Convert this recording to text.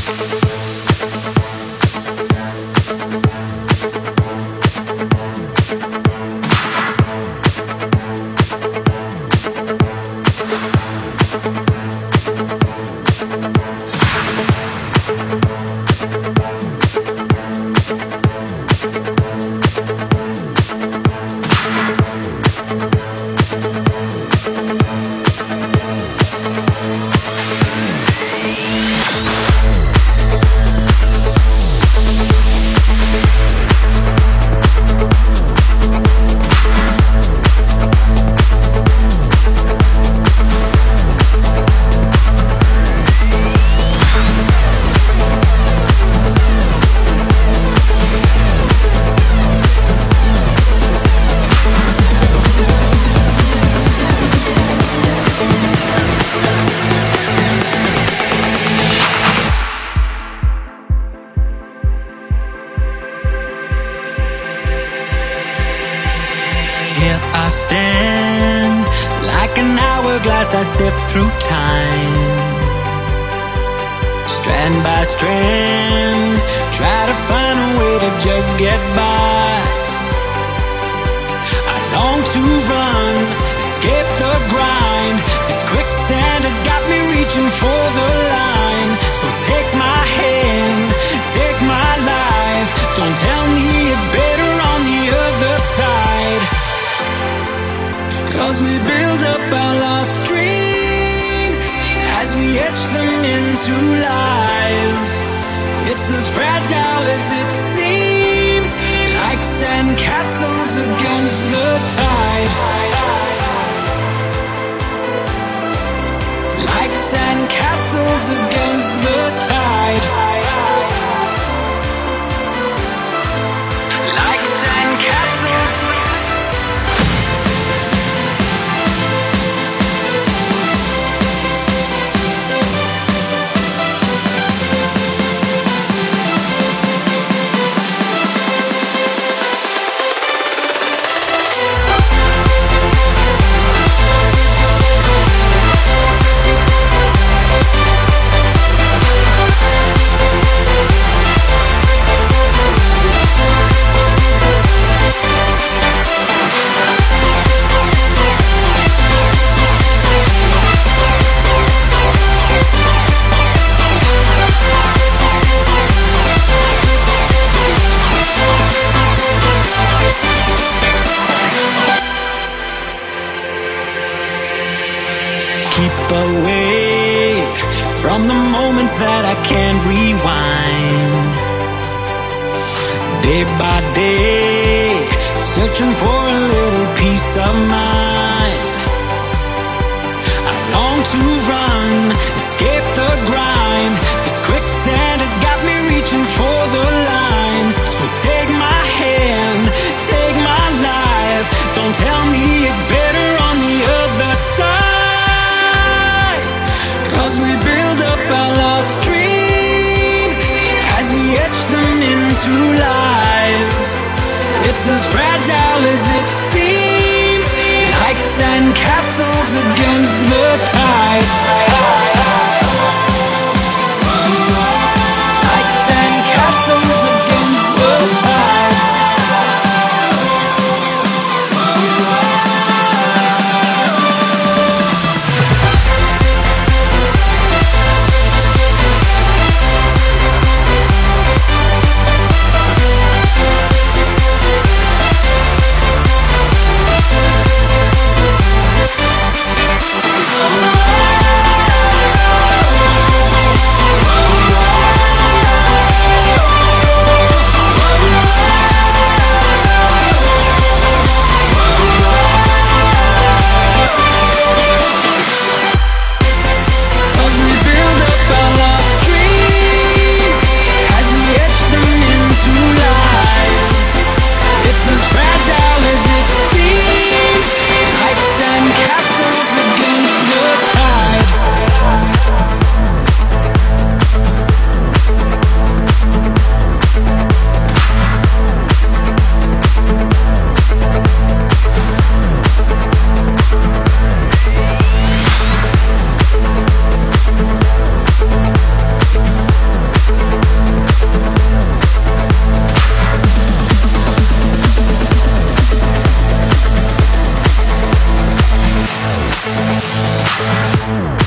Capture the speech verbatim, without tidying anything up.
I sift through time, strand by strand, try to find a way to just get by. I long to run, escape the grind. This quicksand has got me reaching for the line. So take my hand, take my life. Don't tell me it's better on the other side. 'Cause we build up our lost dreams as we etch them into life. It's as fragile as it seems, like sand castles against the tide. Like sand castles against the tide. Like sand castles. Keep away from the moments that I can't rewind. Day by day, searching for a little peace of mind. I long to run, escape the grind. This quicksand has got me reaching for the line. So take my hand, take my life. Don't tell me it's better on the other side. 'Cause we build up our lost dreams as we etch them into life. It's as fragile as it seems, like sand castles against the tide. Like sand castles against the tide. Oh, We'll be right back.